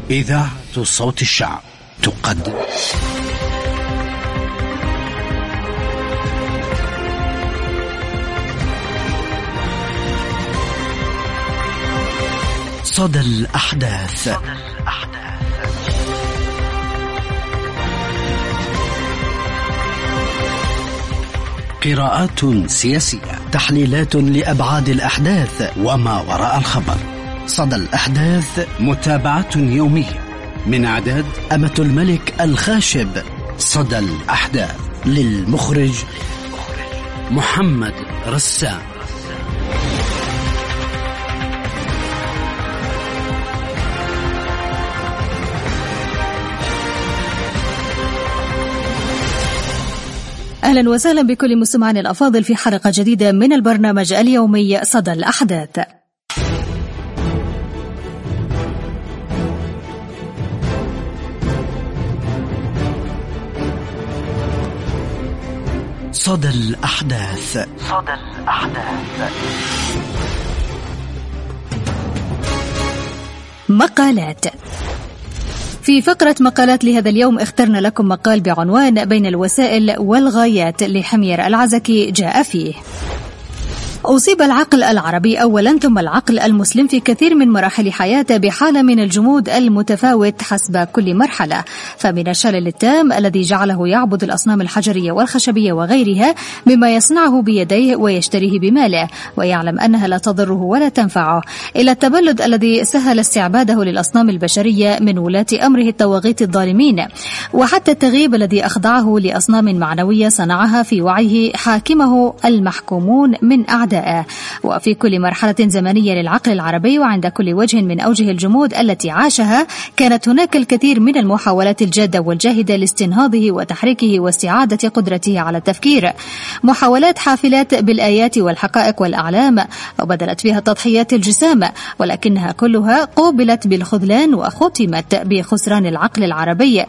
إذاعة صوت الشعب تقدم صدى الأحداث. قراءات سياسية، تحليلات لأبعاد الأحداث وما وراء الخبر. صدى الأحداث، متابعة يومية من إعداد أمة الملك الخاشب. صدى الأحداث، للمخرج محمد رسام. أهلا وسهلا بكل مستمعين الأفاضل في حلقة جديدة من البرنامج اليومي صدى الأحداث. صدى الأحداث. مقالات. في فقرة مقالات لهذا اليوم اخترنا لكم مقال بعنوان بين الوسائل والغايات لحمير العزكي جاء فيه: أصيب العقل العربي أولا ثم العقل المسلم في كثير من مراحل حياته بحالة من الجمود المتفاوت حسب كل مرحلة، فمن الشلل التام الذي جعله يعبد الأصنام الحجرية والخشبية وغيرها مما يصنعه بيديه ويشتريه بماله ويعلم أنها لا تضره ولا تنفعه، إلى التبلد الذي سهل استعباده للأصنام البشرية من ولاة أمره الطواغيت الظالمين، وحتى التغييب الذي أخضعه لأصنام معنوية صنعها في وعيه حاكمه المحكومون من أعداء. وفي كل مرحلة زمنية للعقل العربي وعند كل وجه من أوجه الجمود التي عاشها كانت هناك الكثير من المحاولات الجادة والجاهدة لاستنهاضه وتحريكه واستعادة قدرته على التفكير، محاولات حافلات بالآيات والحقائق والأعلام وبذلت فيها التضحيات الجسام، ولكنها كلها قوبلت بالخذلان وختمت بخسران العقل العربي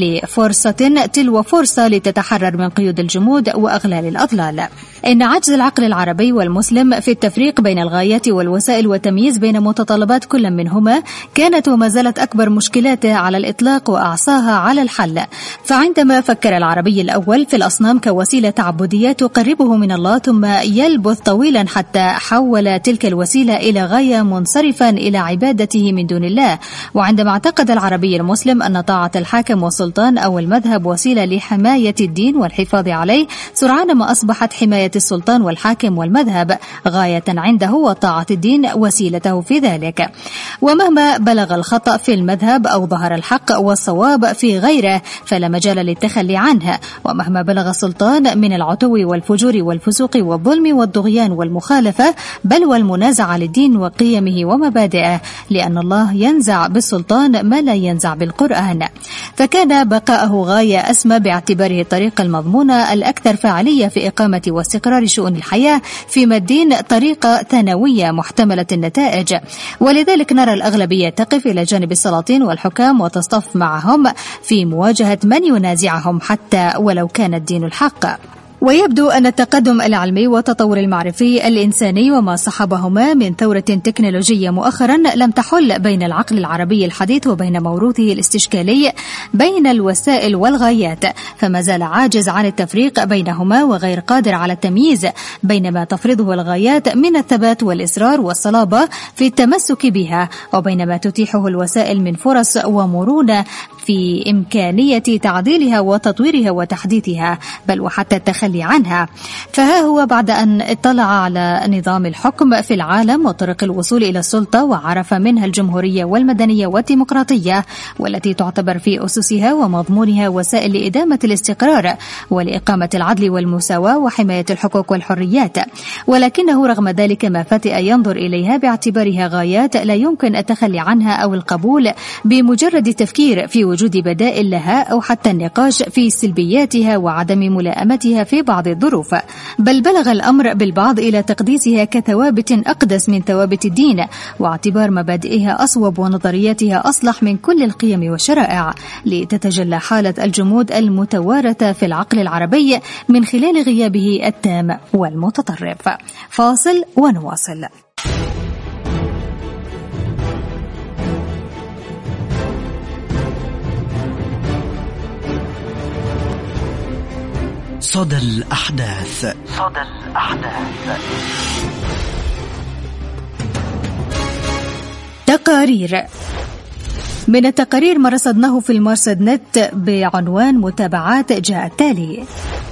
لفرصة تلو فرصة لتتحرر من قيود الجمود وأغلال الأضلال. إن عجز العقل العربي والمسلم في التفريق بين الغايات والوسائل والتمييز بين متطلبات كل منهما كانت وما زالت أكبر مشكلاته على الإطلاق وأعصاها على الحل. فعندما فكر العربي الأول في الأصنام كوسيلة تعبدية تقربه من الله ثم يلبث طويلا حتى حول تلك الوسيلة إلى غاية منصرفا إلى عبادته من دون الله، وعندما اعتقد العربي المسلم أن طاعة الحاكم والسلطان أو المذهب وسيلة لحماية الدين والحفاظ عليه، سرعان ما أصبحت حماية السلطان والحاكم والمذهب غاية عنده وطاعة الدين وسيلته في ذلك. ومهما بلغ الخطأ في المذهب أو ظهر الحق والصواب في غيره فلا مجال للتخلي عنه، ومهما بلغ السلطان من العتو والفجور والفسوق والظلم والطغيان والمخالفة بل والمنازعة للدين وقيمه ومبادئه، لأن الله ينزع بالسلطان ما لا ينزع بالقرآن، فكان بقاءه غاية أسمى باعتباره الطريقة المضمونة الأكثر فاعلية في إقامة واستقرار شؤون الحياة، فيما الدين طريقة ثانوية محتملة النتائج. ولذلك نرى الأغلبية تقف إلى جانب السلاطين والحكام وتصطف معهم في مواجهة من ينازعهم حتى ولو كان الدين الحق. ويبدو أن التقدم العلمي والتطور المعرفي الإنساني وما صحبهما من ثورة تكنولوجية مؤخرا لم تحل بين العقل العربي الحديث وبين موروثه الاستشكالي بين الوسائل والغايات، فما زال عاجز عن التفريق بينهما وغير قادر على التمييز بين ما تفرضه الغايات من الثبات والإصرار والصلابة في التمسك بها وبين ما تتيحه الوسائل من فرص ومرونة في إمكانية تعديلها وتطويرها وتحديثها بل وحتى التخلي عنها. فها هو بعد أن اطلع على نظام الحكم في العالم وطرق الوصول إلى السلطة وعرف منها الجمهورية والمدنية والديمقراطية والتي تعتبر في أسسها ومضمونها وسائل لإدامة الاستقرار ولإقامة العدل والمساواة وحماية الحقوق والحريات، ولكنه رغم ذلك ما فتئ ينظر إليها باعتبارها غايات لا يمكن التخلي عنها أو القبول بمجرد التفكير في وجود بدائل لها أو حتى النقاش في سلبياتها وعدم ملائمتها في بعض الظروف، بل بلغ الأمر بالبعض إلى تقديسها كثوابت أقدس من ثوابت الدين واعتبار مبادئها أصوب ونظرياتها أصلح من كل القيم والشرائع، لتتجلى حالة الجمود المتوارثة في العقل العربي من خلال غيابه التام والمتطرف. فاصل ونواصل. صدى الأحداث. تقارير. من التقارير ما رصدناه في المرصد نت بعنوان متابعات جاء التالي: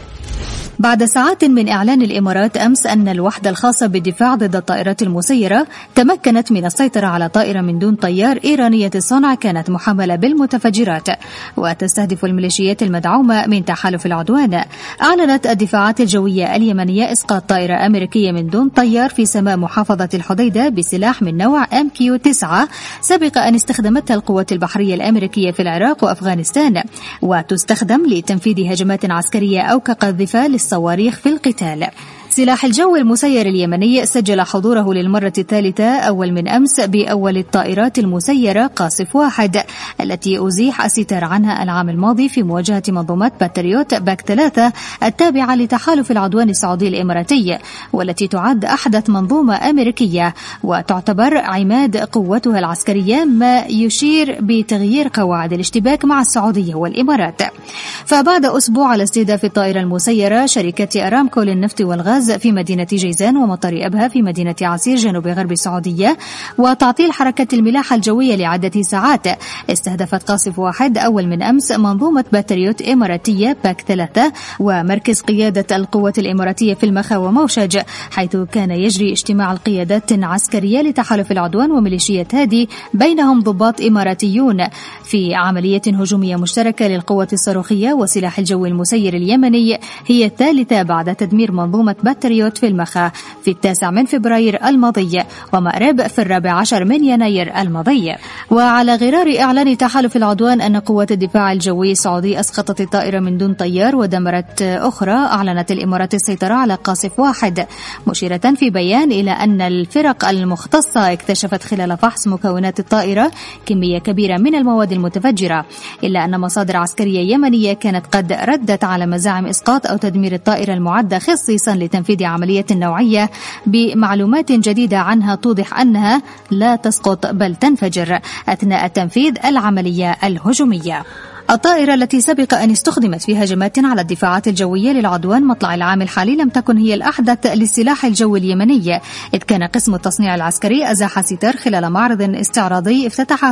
بعد ساعات من إعلان الإمارات أمس أن الوحدة الخاصة بالدفاع ضد الطائرات المسيرة تمكنت من السيطرة على طائرة من دون طيار إيرانية الصنع كانت محملة بالمتفجرات وتستهدف الميليشيات المدعومة من تحالف العدوان، أعلنت الدفاعات الجوية اليمنية إسقاط طائرة أمريكية من دون طيار في سماء محافظة الحديدة بسلاح من نوع MQ-9 سبق أن استخدمتها القوات البحرية الأمريكية في العراق وأفغانستان، وتستخدم لتنفيذ هجمات عسكرية أو كقذيفة للصواريخ في القتال. سلاح الجو المسير اليمني سجل حضوره للمرة الثالثة أول من أمس بأول الطائرات المسيرة قاصف 1 التي أزيح الستار عنها العام الماضي في مواجهة منظومات باتريوت باك 3 التابعة لتحالف العدوان السعودي الإماراتي، والتي تعد أحدث منظومة أمريكية وتعتبر عماد قوتها العسكرية، ما يشير بتغيير قواعد الاشتباك مع السعودية والإمارات. فبعد أسبوع على استهداف الطائرة المسيرة شركة أرامكو للنفط والغاز في مدينة جيزان ومطار أبها في مدينة عسير جنوب غرب السعودية وتعطيل حركة الملاحة الجوية لعدة ساعات، استهدفت قاصف 1 أول من أمس منظومة باتريوت إماراتية باك 3 ومركز قيادة القوات الإماراتية في المخا وموشج، حيث كان يجري اجتماع القيادات عسكرية لتحالف العدوان وميليشيات هادي بينهم ضباط إماراتيون في عملية هجومية مشتركة للقوات الصاروخية وسلاح الجو المسير اليمني، هي الثالثة بعد تدمير منظومة باتريوت في المخا في 9 فبراير الماضي ومأرب في 14 يناير الماضي. وعلى غرار إعلان تحالف العدوان أن قوات الدفاع الجوي السعودي أسقطت الطائرة من دون طيار ودمرت أخرى، أعلنت الإمارات السيطرة على قاصف 1 مشيرة في بيان إلى أن الفرق المختصة اكتشفت خلال فحص مكونات الطائرة كمية كبيرة من المواد المتفجرة، إلا أن مصادر عسكرية يمنية كانت قد ردت على مزاعم إسقاط أو تدمير الطائرة المعدة خصيصا لتنفيذ عملية نوعية بمعلومات جديدة عنها توضح أنها لا تسقط بل تنفجر أثناء تنفيذ العملية الهجومية. الطائرة التي سبق أن استخدمت في هجمات على الدفاعات الجوية للعدوان مطلع العام الحالي لم تكن هي الأحدث للسلاح الجوي اليمني، إذ كان قسم التصنيع العسكري أزاح ستار خلال معرض استعراضي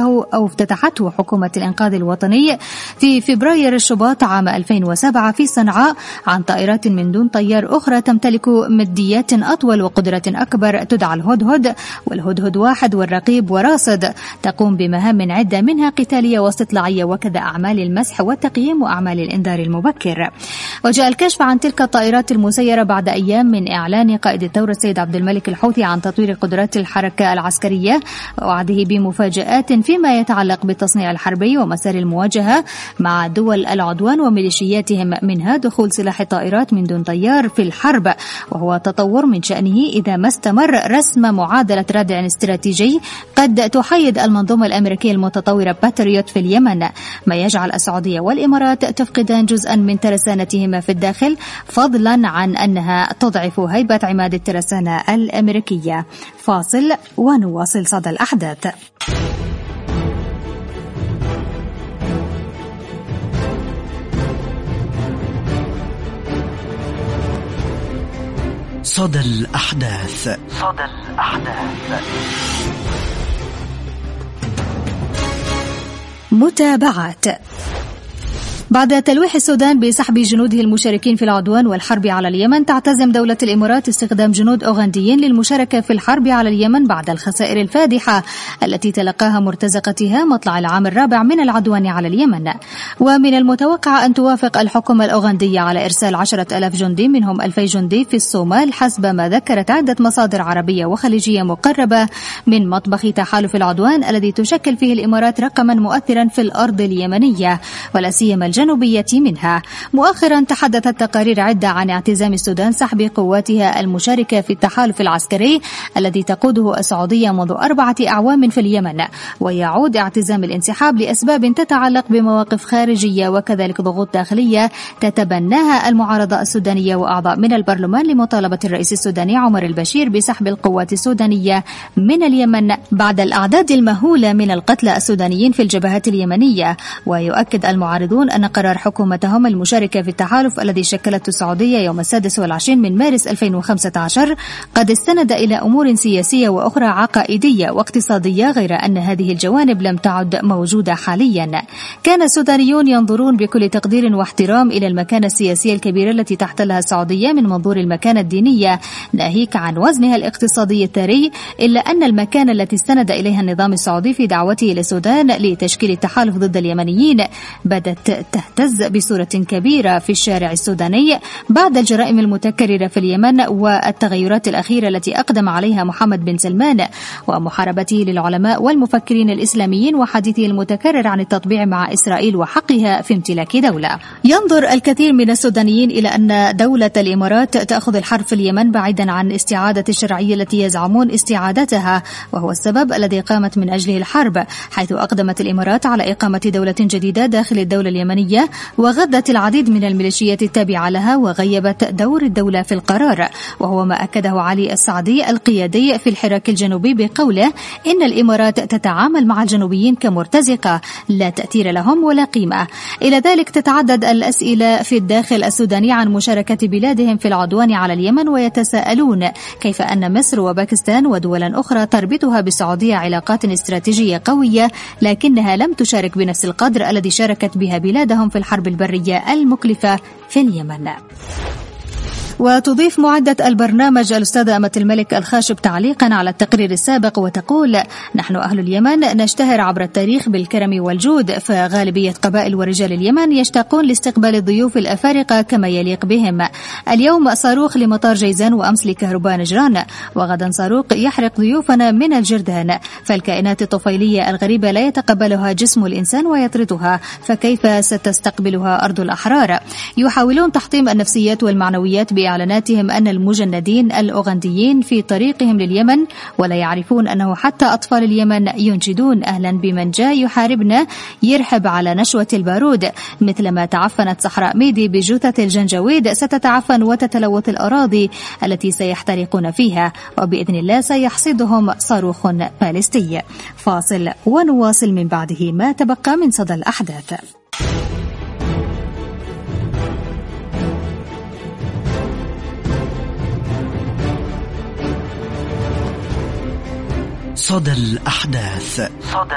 افتتحته حكومة الإنقاذ الوطني في فبراير الشباط عام 2007 في صنعاء عن طائرات من دون طيار أخرى تمتلك مديات أطول وقدرة أكبر تدعى الهدهد والهدهد 1 والرقيب وراصد، تقوم بمهام عدة منها قتالية واستطلاعية وكذا أعمال المسح والتقييم وأعمال الإنذار المبكر. وجاء الكشف عن تلك الطائرات المسيرة بعد أيام من إعلان قائد الثورة السيد عبد الملك الحوثي عن تطوير قدرات الحركة العسكرية ووعده بمفاجآت فيما يتعلق بالتصنيع الحربي ومسار المواجهة مع دول العدوان وميليشياتهم، منها دخول سلاح الطائرات من دون طيار في الحرب، وهو تطور من شأنه إذا ما استمر رسم معادلة ردع استراتيجي قد تحيد المنظومة الأمريكية المتطورة باتريوت في اليمن، ما يجعل السعودية والإمارات تفقدان جزءا من ترسانتهما في الداخل، فضلا عن أنها تضعف هيبة عماد الترسانة الأمريكية. فاصل ونواصل صدى الأحداث. صدى الأحداث. متابعات. بعد تلويح السودان بسحب جنوده المشاركين في العدوان والحرب على اليمن، تعتزم دولة الإمارات استخدام جنود أوغنديين للمشاركة في الحرب على اليمن بعد الخسائر الفادحة التي تلقاها مرتزقتها مطلع العام الرابع من العدوان على اليمن. ومن المتوقع أن توافق الحكومة الأوغندية على إرسال 10,000 جندي منهم 2,000 جندي في الصومال، حسب ما ذكرت عدة مصادر عربية وخليجية مقربة من مطبخ تحالف العدوان الذي تشكل فيه الإمارات رقما مؤثرا في الأرض اليمنية ولا سيما الجنوبية منها. مؤخرا تحدثت تقارير عدة عن اعتزام السودان سحب قواتها المشاركة في التحالف العسكري الذي تقوده السعودية منذ 4 أعوام في اليمن، ويعود اعتزام الانسحاب لأسباب تتعلق بمواقف خارجية وكذلك ضغوط داخلية تتبناها المعارضة السودانية وأعضاء من البرلمان لمطالبة الرئيس السوداني عمر البشير بسحب القوات السودانية من اليمن بعد الأعداد المهولة من القتلى السودانيين في الجبهات اليمنية. ويؤكد المعارضون أن قرار حكومتهم المشاركة في التحالف الذي شكلته السعودية يوم 26 من مارس 2015 قد استند إلى أمور سياسية وأخرى عقائدية واقتصادية، غير أن هذه الجوانب لم تعد موجودة حاليا. كان السودانيون ينظرون بكل تقدير واحترام إلى المكانة السياسية الكبيرة التي تحتلها السعودية من منظور المكانة الدينية ناهيك عن وزنها الاقتصادي الثري، إلا أن المكانة التي استند إليها النظام السعودي في دعوته للسودان لتشكيل التحالف ضد اليمنيين بدأت تهتز بصورة كبيرة في الشارع السوداني بعد الجرائم المتكررة في اليمن والتغيرات الأخيرة التي أقدم عليها محمد بن سلمان ومحاربته للعلماء والمفكرين الإسلاميين وحديثه المتكرر عن التطبيع مع إسرائيل وحقها في امتلاك دولة. ينظر الكثير من السودانيين إلى أن دولة الإمارات تأخذ الحرب في اليمن بعيدا عن استعادة الشرعية التي يزعمون استعادتها، وهو السبب الذي قامت من أجله الحرب، حيث أقدمت الإمارات على إقامة دولة جديدة داخل الدولة اليمنية وغذت العديد من الميليشيات التابعة لها وغيبت دور الدولة في القرار، وهو ما أكده علي السعدي القيادي في الحراك الجنوبي بقوله إن الإمارات تتعامل مع الجنوبيين كمرتزقة لا تأثير لهم ولا قيمة. إلى ذلك تتعدد الأسئلة في الداخل السوداني عن مشاركة بلادهم في العدوان على اليمن، ويتساءلون كيف أن مصر وباكستان ودولا أخرى تربطها بالسعودية علاقات استراتيجية قوية لكنها لم تشارك بنفس القدر الذي شاركت بها بلادهم في الحرب البرية المكلفة في اليمن. وتضيف معدة البرنامج الأستاذة أمة الملك الخاشب تعليقا على التقرير السابق وتقول: نحن أهل اليمن نشتهر عبر التاريخ بالكرم والجود، فغالبية قبائل ورجال اليمن يشتاقون لاستقبال الضيوف الأفارقة كما يليق بهم. اليوم صاروخ لمطار جيزان، وأمس لكهرباء نجران، وغدا صاروخ يحرق ضيوفنا من الجردان، فالكائنات الطفيلية الغريبة لا يتقبلها جسم الإنسان ويطردها، فكيف ستستقبلها أرض الأحرار؟ يحاولون تحطيم النفسيات والمعنويات بإعلاناتهم أن المجندين الأوغنديين في طريقهم لليمن، ولا يعرفون أنه حتى أطفال اليمن ينشدون أهلا بمن جاء يحاربنا يرحب على نشوة البارود. مثلما تعفنت صحراء ميدي بجثث الجنجويد ستتعفن وتتلوث الأراضي التي سيحترقون فيها، وبإذن الله سيحصدهم صاروخ باليستي. فاصل ونواصل من بعده ما تبقى من صدى الأحداث. صدى الأحداث.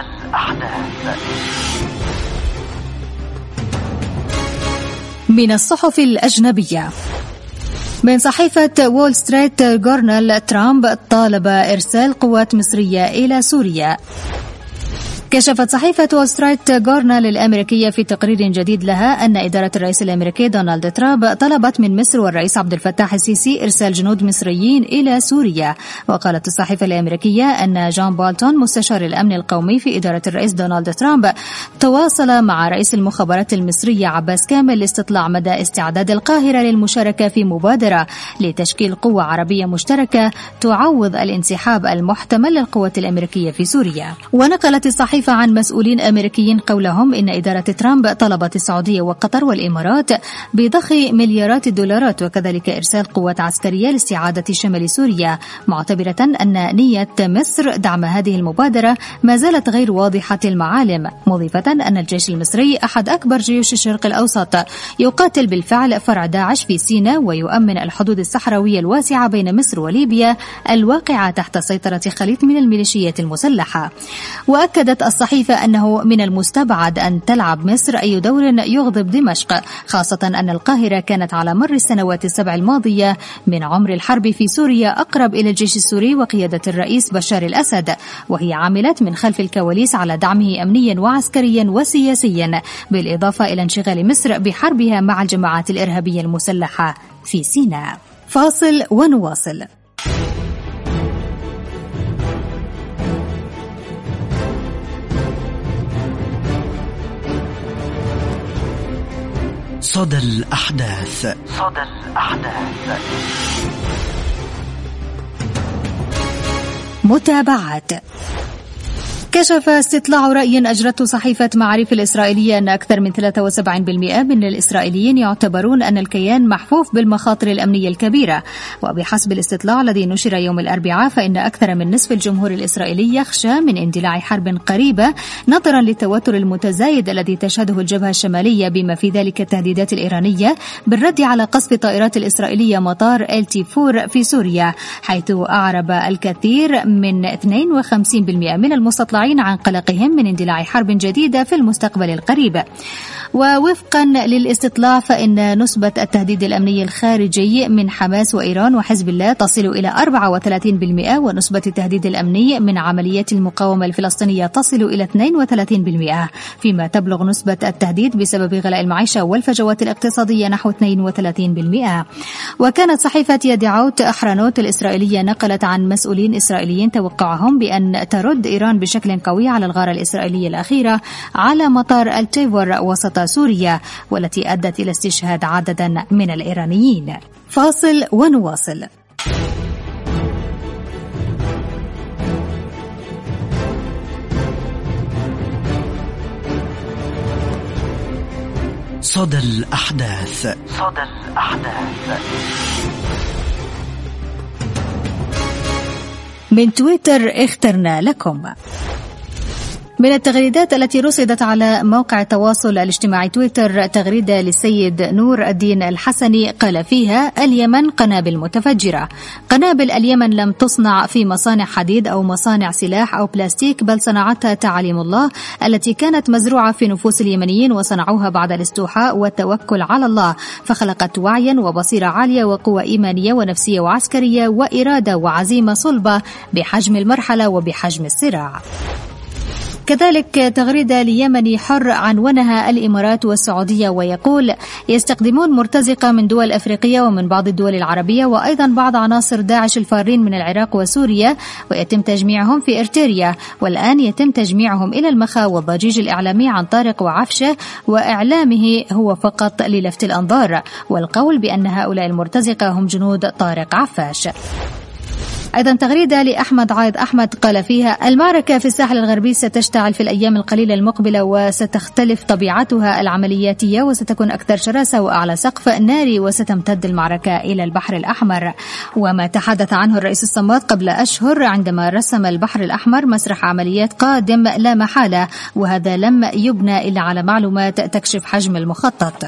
من الصحف الأجنبية. من صحيفة وول ستريت جورنال: ترامب طالب إرسال قوات مصرية إلى سوريا. كشفت صحيفة وول ستريت جورنال الأمريكية في تقرير جديد لها أن إدارة الرئيس الأمريكي دونالد ترامب طلبت من مصر والرئيس عبد الفتاح السيسي إرسال جنود مصريين إلى سوريا. وقالت الصحيفة الأمريكية أن جون بولتون مستشار الأمن القومي في إدارة الرئيس دونالد ترامب تواصل مع رئيس المخابرات المصرية عباس كامل لاستطلاع مدى استعداد القاهرة للمشاركة في مبادرة لتشكيل قوة عربية مشتركة تعوض الانسحاب المحتمل للقوات الأمريكية في سوريا. ونقلت الصحيفة عن مسؤولين أمريكيين قولهم إن إدارة ترامب طلبت السعودية وقطر والإمارات بضخ مليارات الدولارات وكذلك إرسال قوات عسكرية لاستعادة شمال سوريا، معتبرة أن نية مصر دعم هذه المبادرة ما زالت غير واضحة المعالم، مضيفة أن الجيش المصري أحد أكبر جيوش الشرق الأوسط، يقاتل بالفعل فرع داعش في سيناء ويؤمن الحدود الصحراوية الواسعة بين مصر وليبيا الواقعة تحت سيطرة خليط من الميليشيات المسلحة. وأكدت الصحيفة أنه من المستبعد أن تلعب مصر أي دور يغضب دمشق، خاصة أن القاهرة كانت على مر السنوات السبع الماضية من عمر الحرب في سوريا أقرب إلى الجيش السوري وقيادة الرئيس بشار الأسد، وهي عملت من خلف الكواليس على دعمه أمنيا وعسكريا وسياسيا، بالإضافة إلى انشغال مصر بحربها مع الجماعات الإرهابية المسلحة في سيناء. فاصل ونواصل. صدى الأحداث. متابعات. كشف استطلاع رأي أجرته صحيفة معاريف الإسرائيلية أن أكثر من 73% من الإسرائيليين يعتبرون أن الكيان محفوف بالمخاطر الأمنية الكبيرة. وبحسب الاستطلاع الذي نشر يوم الأربعاء فإن أكثر من نصف الجمهور الإسرائيلي يخشى من اندلاع حرب قريبة نظرا للتوتر المتزايد الذي تشهده الجبهة الشمالية، بما في ذلك التهديدات الإيرانية بالرد على قصف طائرات الإسرائيلية مطار التيفور في سوريا، حيث أعرب الكثير من 52% من المستطلعين عن قلقهم من اندلاع حرب جديدة في المستقبل القريب. ووفقا للاستطلاع فإن نسبة التهديد الأمني الخارجي من حماس وإيران وحزب الله تصل إلى 34%، ونسبة التهديد الأمني من عمليات المقاومة الفلسطينية تصل إلى 32%، فيما تبلغ نسبة التهديد بسبب غلاء المعيشة والفجوات الاقتصادية نحو 32%. وكانت صحيفة يدعوت أحرنوت الإسرائيلية نقلت عن مسؤولين إسرائيليين توقعهم بأن ترد إيران بشكل قوي على الغارة الإسرائيلية الأخيرة على مطار التيفور وسط سوريا، والتي أدت إلى استشهاد عددا من الإيرانيين. فاصل ونواصل. صدى الأحداث. من تويتر اخترنا لكم. من التغريدات التي رصدت على موقع التواصل الاجتماعي تويتر تغريدة للسيد نور الدين الحسني قال فيها: اليمن قنابل متفجرة. قنابل اليمن لم تصنع في مصانع حديد أو مصانع سلاح أو بلاستيك، بل صنعتها تعاليم الله التي كانت مزروعة في نفوس اليمنيين، وصنعوها بعد الاستوحاء والتوكل على الله، فخلقت وعيا وبصيرة عالية وقوة إيمانية ونفسية وعسكرية وإرادة وعزيمة صلبة بحجم المرحلة وبحجم الصراع. كذلك تغريدة ليمني حر عنونها الإمارات والسعودية ويقول: يستخدمون مرتزقة من دول أفريقية ومن بعض الدول العربية وأيضا بعض عناصر داعش الفارين من العراق وسوريا، ويتم تجميعهم في إرتريا، والآن يتم تجميعهم إلى المخا والضجيج الإعلامي عن طارق وعفشة، وإعلامه هو فقط للفت الأنظار والقول بأن هؤلاء المرتزقة هم جنود طارق عفاش. أيضا تغريدة لأحمد عايض أحمد قال فيها: المعركة في الساحل الغربي ستشتعل في الأيام القليلة المقبلة، وستختلف طبيعتها العملياتية وستكون أكثر شراسة وأعلى سقف ناري، وستمتد المعركة إلى البحر الأحمر. وما تحدث عنه الرئيس الصماد قبل أشهر عندما رسم البحر الأحمر مسرح عمليات قادم لا محالة، وهذا لم يبنى إلا على معلومات تكشف حجم المخطط.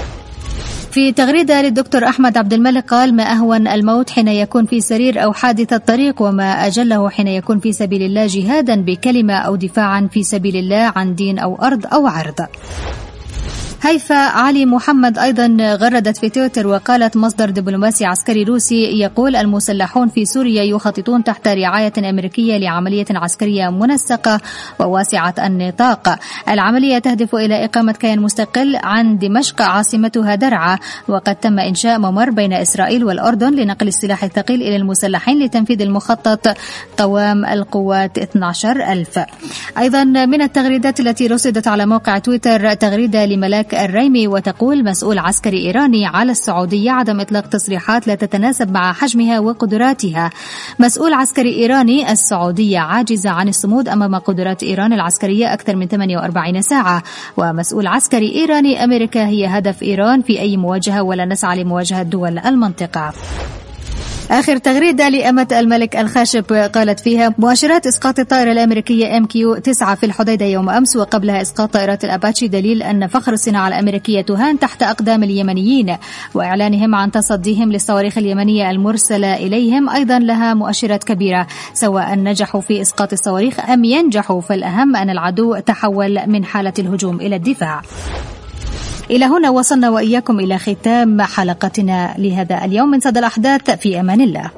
في تغريدة للدكتور أحمد عبد الملك قال: ما أهون الموت حين يكون في سرير أو حادث الطريق، وما أجله حين يكون في سبيل الله جهادا بكلمة أو دفاعا في سبيل الله عن دين أو أرض أو عرض. هيفا علي محمد أيضا غردت في تويتر وقالت: مصدر دبلوماسي عسكري روسي يقول: المسلحون في سوريا يخططون تحت رعاية أمريكية لعملية عسكرية منسقة وواسعة النطاق. العملية تهدف إلى إقامة كيان مستقل عن دمشق عاصمتها درعا، وقد تم إنشاء ممر بين إسرائيل والأردن لنقل السلاح الثقيل إلى المسلحين لتنفيذ المخطط قوام القوات 12,000. أيضا من التغريدات التي رصدت على موقع تويتر تغريدة لملاك الريمي وتقول: مسؤول عسكري إيراني على السعودية عدم إطلاق تصريحات لا تتناسب مع حجمها وقدراتها. مسؤول عسكري إيراني: السعودية عاجزة عن الصمود أمام قدرات إيران العسكرية أكثر من 48 ساعة. ومسؤول عسكري إيراني: أمريكا هي هدف إيران في أي مواجهة ولا نسعى لمواجهة دول المنطقة. آخر تغريدة لأمة الملك الخاشب قالت فيها: مؤشرات إسقاط الطائرة الأمريكية MQ-9 في الحديدة يوم أمس، وقبلها إسقاط طائرات الأباتشي، دليل أن فخر الصناعة الأمريكية تهان تحت أقدام اليمنيين، وإعلانهم عن تصديهم للصواريخ اليمنية المرسلة إليهم أيضا لها مؤشرات كبيرة، سواء نجحوا في إسقاط الصواريخ أم ينجحوا، فالأهم أن العدو تحول من حالة الهجوم إلى الدفاع. إلى هنا وصلنا وإياكم إلى ختام حلقتنا لهذا اليوم من صدى الأحداث. في أمان الله.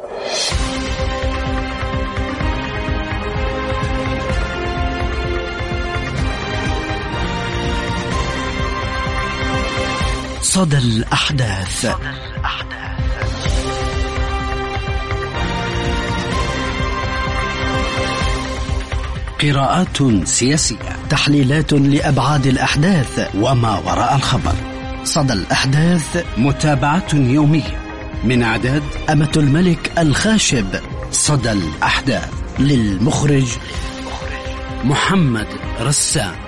صدى الأحداث. قراءات سياسية، تحليلات لأبعاد الأحداث وما وراء الخبر. صدى الأحداث، متابعة يومية من إعداد أمة الملك الخاشب. صدى الأحداث، للمخرج محمد رسام.